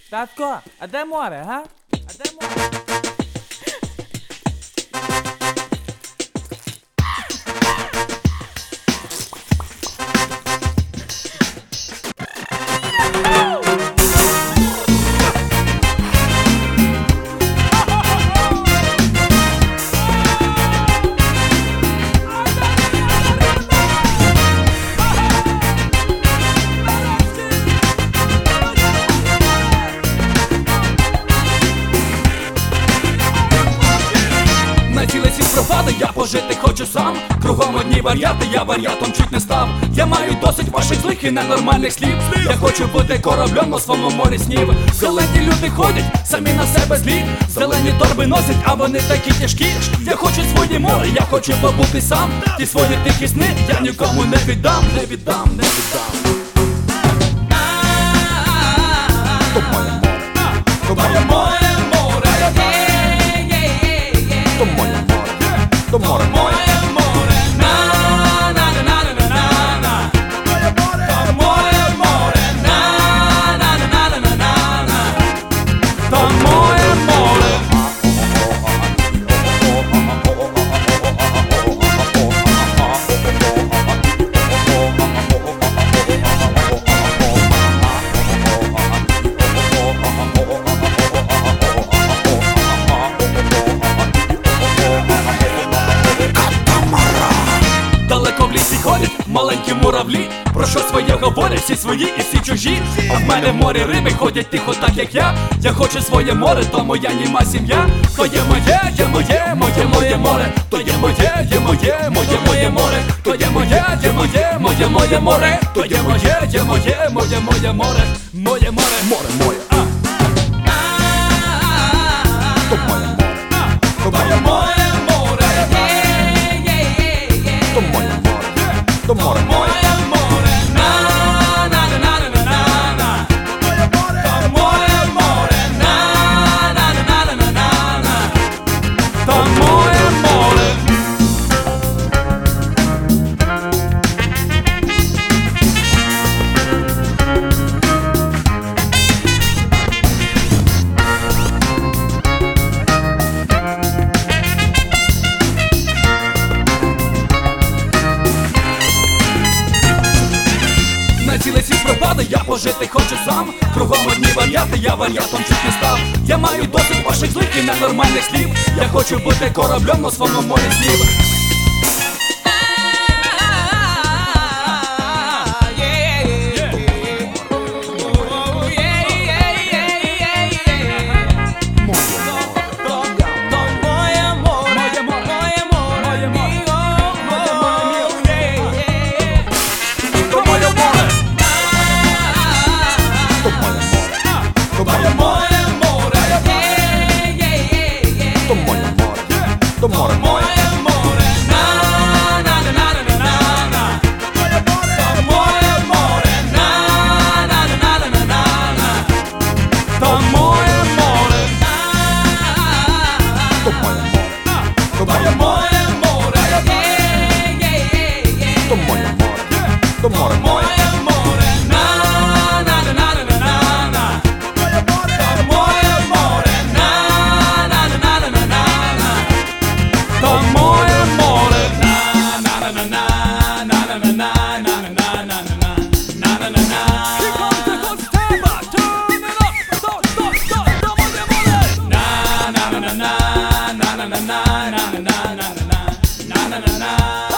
Татко, а де море, га? А де море? Я пожити хочу сам, кругом одні варіати, я варіатом чуть не став. Я маю досить ваших злих і ненормальних слів. Я хочу бути кораблем на своєму морі снів. Зелені люди ходять, самі на себе злі. Зелені торби носять, а вони такі тяжкі. Я хочу своє море, я хочу побути сам. Ті свої тихі сни я нікому не віддам, не віддам, не віддам. То моє море, то моє море, море, то моє море, то море моє. Далеко в лісі ходять маленькі муравлі. Про що своє говорять, всі свої і всі чужі. А в мене в морі риби ходять тихо, так як я. Я хочу своє море, то моя німа сім'я. То є моє, є моє, моє, моє море. То є моє, є моє, моє, моє море. То є моє, є моє, моє, моє море. То є моє, є моє, моє, моє море. Моє море, море моє. То моє море, то моє море. То моє море, то море моє. Цілий світ пропаде, я пожити хочу сам. Кругом одні варіати, я варіатом чуть не став. Я маю досить ваших злих і ненормальних слів. Я хочу бути кораблем на своєму морі снів. То моє море, то моє море, то море моє. Na na na na na na na na na na na na na na.